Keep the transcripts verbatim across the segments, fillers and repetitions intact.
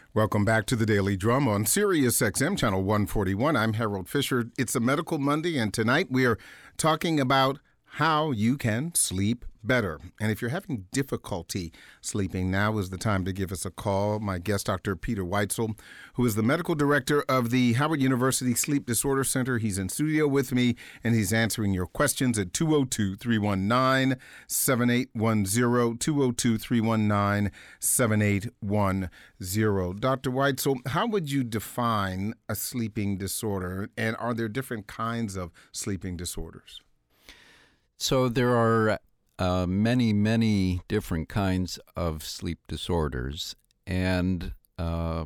Welcome back to the Daily Drum on Sirius X M Channel one forty-one. I'm Harold Fisher. It's a Medical Monday, and tonight we are talking about how you can sleep better. And if you're having difficulty sleeping, now is the time to give us a call. My guest, Doctor Peter Weitzel, who is the medical director of the Howard University Sleep Disorder Center. He's in studio with me, and he's answering your questions at two oh two, three one nine, seven eight one zero, two oh two, three one nine, seven eight one zero. Doctor Weitzel, how would you define a sleeping disorder, and are there different kinds of sleeping disorders? So there are uh, many, many different kinds of sleep disorders, and uh,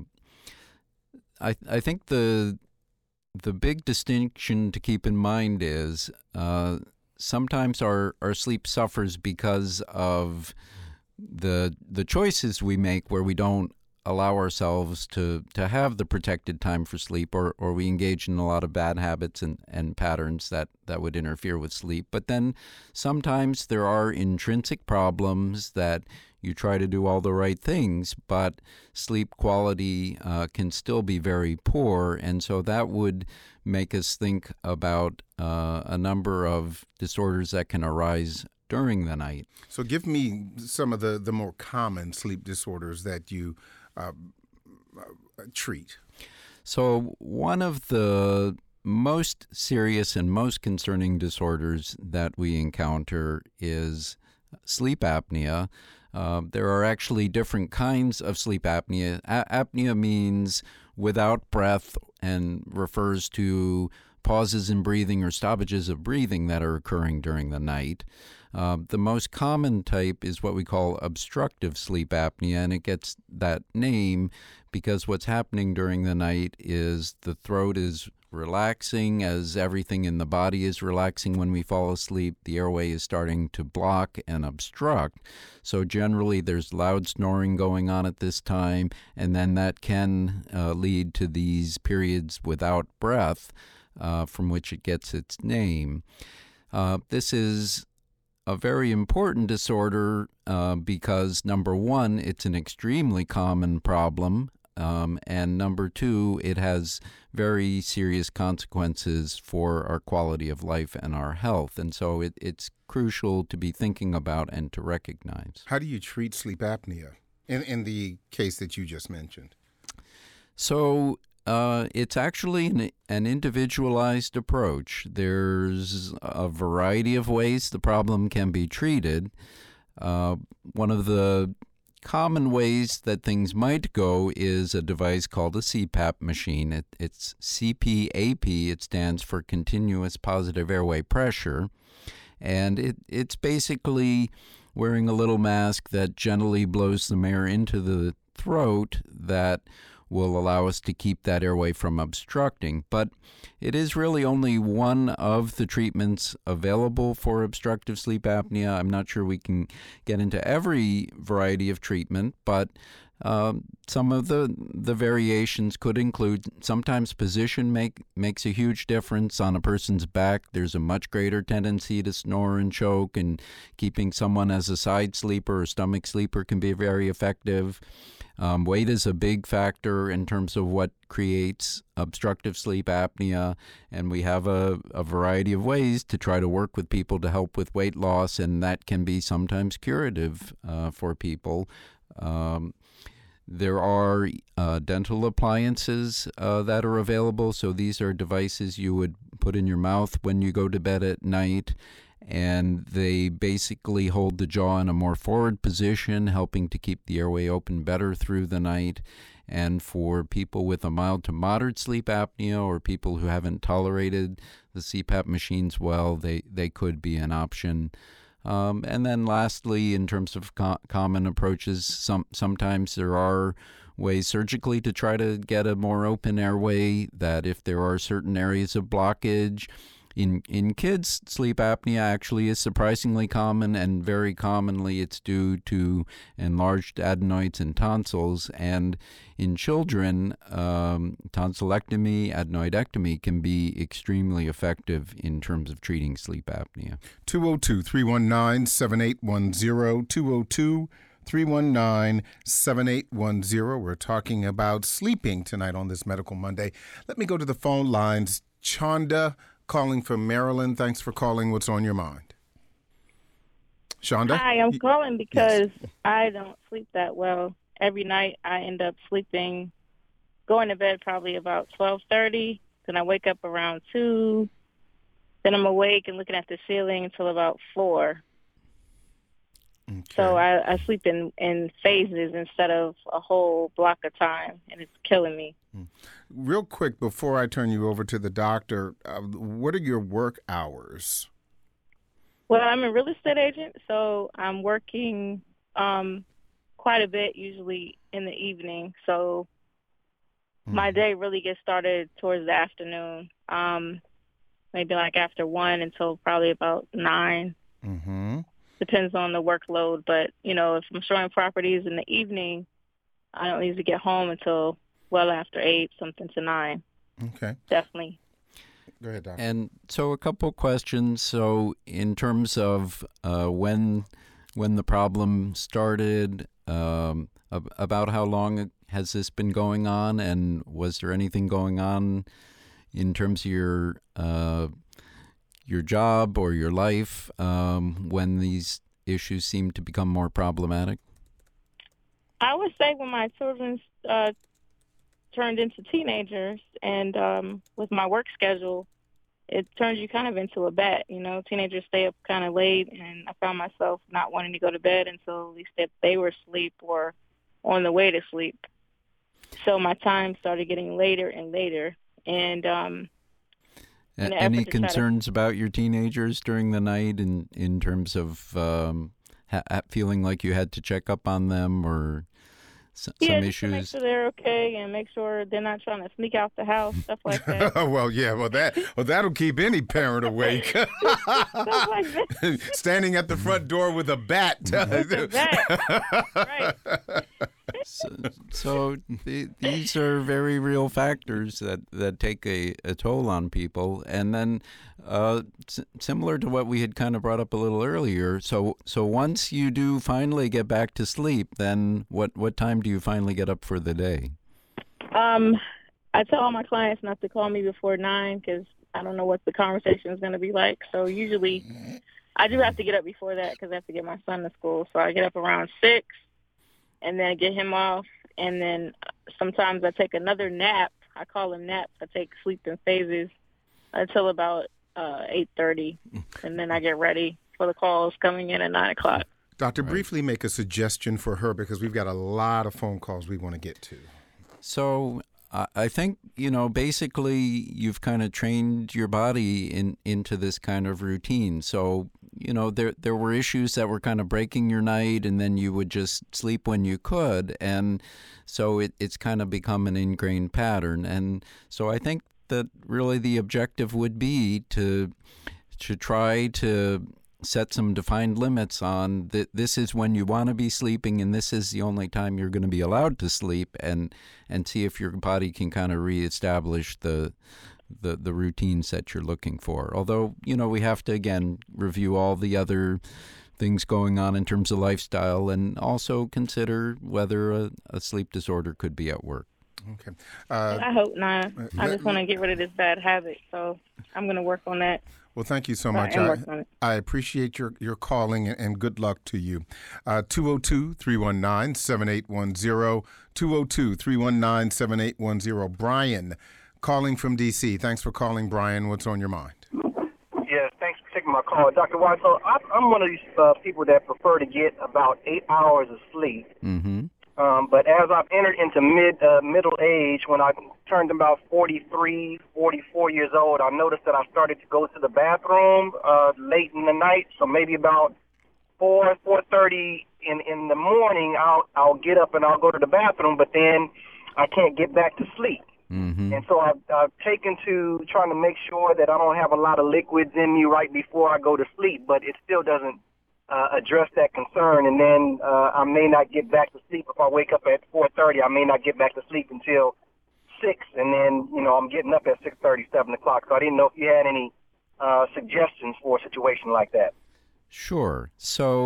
I, I think the the big distinction to keep in mind is uh, sometimes our, our sleep suffers because of the the choices we make, where we don't allow ourselves to, to have the protected time for sleep, or, or we engage in a lot of bad habits and, and patterns that, that would interfere with sleep. But then sometimes there are intrinsic problems that you try to do all the right things, but sleep quality uh, can still be very poor. And so that would make us think about uh, a number of disorders that can arise during the night. So give me some of the, the more common sleep disorders that you Uh, uh, treat. So one of the most serious and most concerning disorders that we encounter is sleep apnea. Uh, there are actually different kinds of sleep apnea. A- apnea means without breath and refers to pauses in breathing or stoppages of breathing that are occurring during the night. Uh, the most common type is what we call obstructive sleep apnea, and it gets that name because what's happening during the night is the throat is relaxing as everything in the body is relaxing when we fall asleep. The airway is starting to block and obstruct. So generally there's loud snoring going on at this time, and then that can uh, lead to these periods without breath, uh, from which it gets its name. Uh, this is a very important disorder uh, because, number one, it's an extremely common problem, um, and number two, it has very serious consequences for our quality of life and our health. And so it, it's crucial to be thinking about and to recognize. How do you treat sleep apnea in, in the case that you just mentioned? So Uh, it's actually an, an individualized approach. There's a variety of ways the problem can be treated. Uh, one of the common ways that things might go is a device called a C PAP machine. It, it's C P A P. It stands for Continuous Positive Airway Pressure. And it, it's basically wearing a little mask that gently blows some air into the throat that will allow us to keep that airway from obstructing. But it is really only one of the treatments available for obstructive sleep apnea. I'm not sure we can get into every variety of treatment, but um, some of the, the variations could include sometimes position make, makes a huge difference. On a person's back, there's a much greater tendency to snore and choke, and keeping someone as a side sleeper or stomach sleeper can be very effective. Um, weight is a big factor in terms of what creates obstructive sleep apnea, and we have a, a variety of ways to try to work with people to help with weight loss, and that can be sometimes curative uh, for people. Um, there are uh, dental appliances uh, that are available, so these are devices you would put in your mouth when you go to bed at night, and they basically hold the jaw in a more forward position, helping to keep the airway open better through the night. And for people with a mild to moderate sleep apnea, or people who haven't tolerated the C PAP machines well, they, they could be an option. Um, and then lastly, in terms of co- common approaches, some sometimes there are ways surgically to try to get a more open airway, that if there are certain areas of blockage. In in kids, sleep apnea actually is surprisingly common, and very commonly it's due to enlarged adenoids and tonsils. And in children, um, tonsillectomy, adenoidectomy can be extremely effective in terms of treating sleep apnea. two oh two, three one nine, seven eight one zero, two oh two, three one nine, seven eight one zero. We're talking about sleeping tonight on this Medical Monday. Let me go to the phone lines. Chonda calling from Maryland. Thanks for calling. What's on your mind? Shonda? Hi, I'm calling because Yes. I don't sleep that well. Every night I end up sleeping, going to bed probably about twelve thirty. Then I wake up around two. Then I'm awake and looking at the ceiling until about four. Okay. So I, I sleep in, in phases instead of a whole block of time, and it's killing me. Real quick, before I turn you over to the doctor, uh, what are your work hours? Well, I'm a real estate agent, so I'm working um, quite a bit, usually in the evening. So my day really gets started towards the afternoon, um, maybe like after one until probably about nine. Mm-hmm. Depends on the workload. But, you know, if I'm showing properties in the evening, I don't usually get home until well after eight, something to nine. Okay. Definitely. Go ahead, doctor. And so a couple questions. So in terms of uh, when when the problem started, um, ab- about how long has this been going on, and was there anything going on in terms of your uh, your job or your life um, when these issues seem to become more problematic? I would say when my children uh, turned into teenagers and um, with my work schedule, it turns you kind of into a bat. You know, teenagers stay up kind of late, and I found myself not wanting to go to bed until at least if they were asleep or on the way to sleep. So my time started getting later and later, and um, in A- an Any effort to try to concerns about your teenagers during the night in, in terms of um, ha- ha- feeling like you had to check up on them or s- yeah, some just to make issues? sure they're okay and make sure they're not trying to sneak out the house, stuff like that. well, yeah, well that well that'll keep any parent awake. Stuff like that. Standing at the front door with a bat. With the bat, right? So, so the, these are very real factors that, that take a, a toll on people. And then uh, s- similar to what we had kind of brought up a little earlier, so so once you do finally get back to sleep, then what, what time do you finally get up for the day? Um, I tell all my clients not to call me before nine because I don't know what the conversation is going to be like. So usually I do have to get up before that because I have to get my son to school. So I get up around six and then get him off. And then sometimes I take another nap. I call them naps. I take sleep in phases until about uh, eight thirty. And then I get ready for the calls coming in at nine o'clock. Doctor, Right. briefly make a suggestion for her because we've got a lot of phone calls we want to get to. So I I think, you know, basically you've kind of trained your body in into this kind of routine. So, you know, there there were issues that were kind of breaking your night, and then you would just sleep when you could. And so it, it's kind of become an ingrained pattern. And so I think that really the objective would be to to try to set some defined limits on that. This is when you want to be sleeping, and this is the only time you're going to be allowed to sleep, and and see if your body can kind of reestablish the the the routines that you're looking for. Although, you know, we have to again review all the other things going on in terms of lifestyle, and also consider whether a, a sleep disorder could be at work. Okay. Uh, I hope not. I let- just want to get rid of this bad habit. So I'm going to work on that. well, thank you so I much. am I, working on it. I appreciate your, your calling and, and good luck to you. Uh, two oh two, three one nine, seven eight one zero, two oh two, three one nine, seven eight one zero. Brian calling from D C. Thanks for calling, Brian. What's on your mind? Yes, thanks for taking my call. Doctor White, so I, I'm one of these uh, people that prefer to get about eight hours of sleep. Mm-hmm. Um, but as I've entered into mid uh, middle age, when I turned about forty-three, forty-four years old, I noticed that I started to go to the bathroom uh, late in the night. So maybe about four, four thirty in in the morning, I'll I'll get up and I'll go to the bathroom, but then I can't get back to sleep. Mm-hmm. And so I've, I've taken to trying to make sure that I don't have a lot of liquids in me right before I go to sleep, but it still doesn't uh, address that concern. And then uh, I may not get back to sleep. If I wake up at four thirty, I may not get back to sleep until six, and then, you know, I'm getting up at six thirty, seven o'clock. So I didn't know if you had any uh, suggestions for a situation like that. Sure. So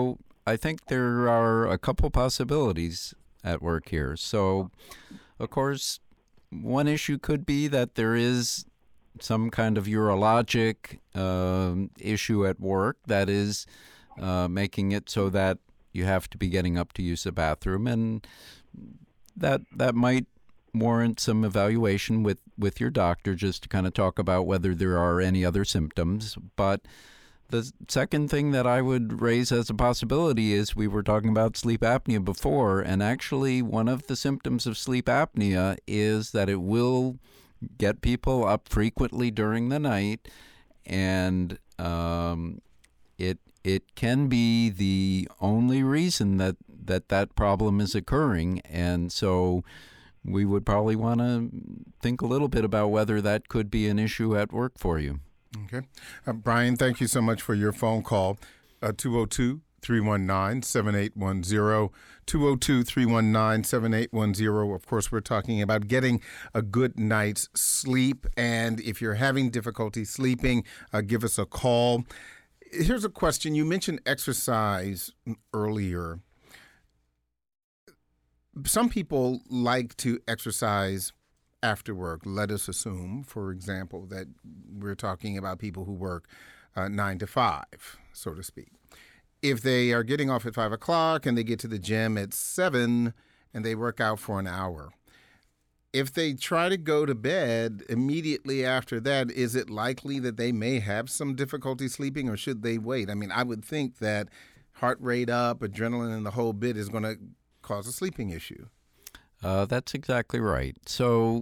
I think there are a couple possibilities at work here. So, of course, one issue could be that there is some kind of urologic uh, issue at work that is uh, making it so that you have to be getting up to use the bathroom, and that that might warrant some evaluation with, with your doctor just to kind of talk about whether there are any other symptoms. But the second thing that I would raise as a possibility is we were talking about sleep apnea before, and actually one of the symptoms of sleep apnea is that it will get people up frequently during the night, and um, it it can be the only reason that, that that problem is occurring. And so we would probably want to think a little bit about whether that could be an issue at work for you. Okay. Uh, Brian, thank you so much for your phone call. Uh, two oh two, three one nine, seven eight one zero, two oh two, three one nine, seven eight one zero. Of course, we're talking about getting a good night's sleep. And if you're having difficulty sleeping, uh, give us a call. Here's a question. You mentioned exercise earlier. Some people like to exercise after work. Let us assume, for example, that we're talking about people who work uh, nine to five, so to speak. If they are getting off at five o'clock and they get to the gym at seven and they work out for an hour, if they try to go to bed immediately after that, is it likely that they may have some difficulty sleeping, or should they wait? I mean, I would think that heart rate up, adrenaline, and the whole bit is going to cause a sleeping issue. Uh, that's exactly right. So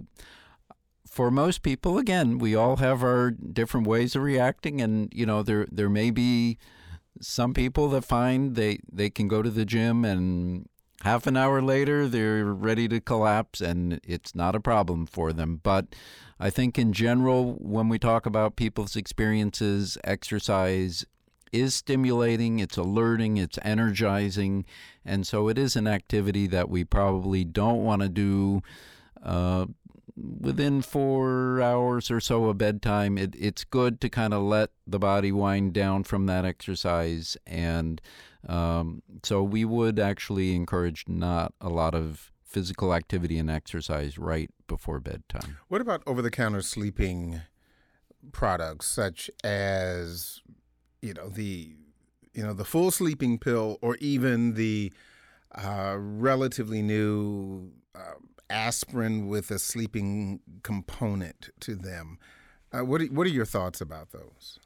for most people, again, we all have our different ways of reacting, and you know, there there may be some people that find they, they can go to the gym and half an hour later they're ready to collapse and it's not a problem for them. But I think in general, when we talk about people's experiences, exercise is stimulating, it's alerting, it's energizing, and so it is an activity that we probably don't want to do uh, within four hours or so of bedtime. It, it's good to kind of let the body wind down from that exercise, and um, so we would actually encourage not a lot of physical activity and exercise right before bedtime. What about over-the-counter sleeping products such as you know, the, you know, the full sleeping pill, or even the uh, relatively new uh, aspirin with a sleeping component to them? Uh, what are, what are your thoughts about those?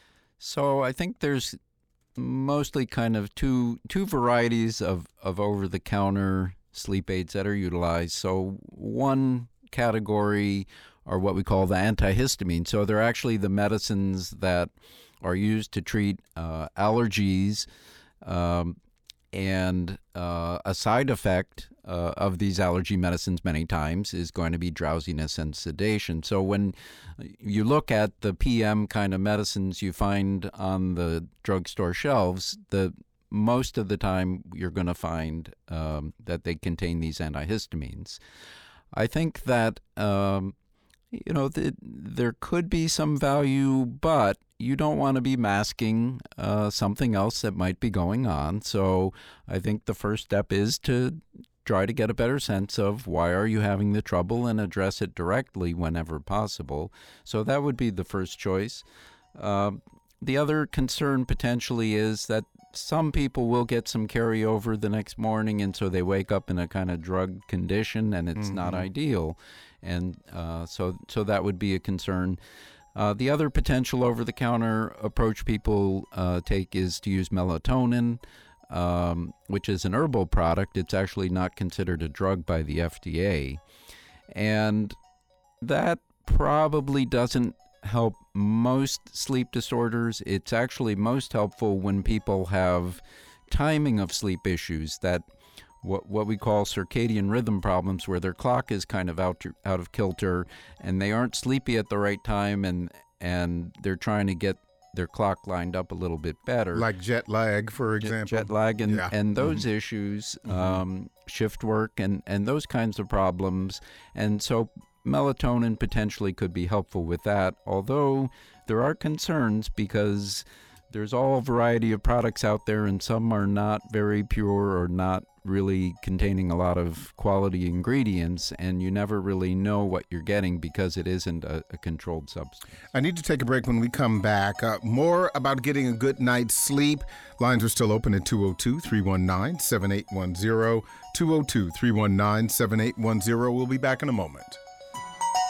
So I think there's mostly kind of two two varieties of, of over-the-counter sleep aids that are utilized. So one category are what we call the antihistamine. So they're actually the medicines that are used to treat uh, allergies, um, and uh, a side effect uh, of these allergy medicines many times is going to be drowsiness and sedation. So when you look at the P M kind of medicines you find on the drugstore shelves, the most of the time you're going to find um, that they contain these antihistamines. I think that um, you know, the, there could be some value, but you don't want to be masking uh, something else that might be going on. So I think the first step is to try to get a better sense of why are you having the trouble and address it directly whenever possible. So that would be the first choice. Uh, the other concern potentially is that some people will get some carryover the next morning, and so they wake up in a kind of drug condition, and it's mm-hmm. not ideal. And uh, so so that would be a concern. Uh, the other potential over-the-counter approach people uh, take is to use melatonin, um, which is an herbal product. It's actually not considered a drug by the F D A. And that probably doesn't help most sleep disorders. It's actually most helpful when people have timing of sleep issues, that what what we call circadian rhythm problems, where their clock is kind of out to, out of kilter, and they aren't sleepy at the right time, and and they're trying to get their clock lined up a little bit better. Like jet lag, for example. Jet lag and, yeah. and those mm-hmm. issues, um, shift work and, and those kinds of problems. And so melatonin potentially could be helpful with that, although there are concerns because there's all variety of products out there, and some are not very pure or not really containing a lot of quality ingredients, and you never really know what you're getting because it isn't a, a controlled substance. I need to take a break. When we come back. Uh, more about getting a good night's sleep. Lines are still open at two oh two, three one nine, seven eight one zero, two oh two, three one nine, seven eight one zero. We'll be back in a moment.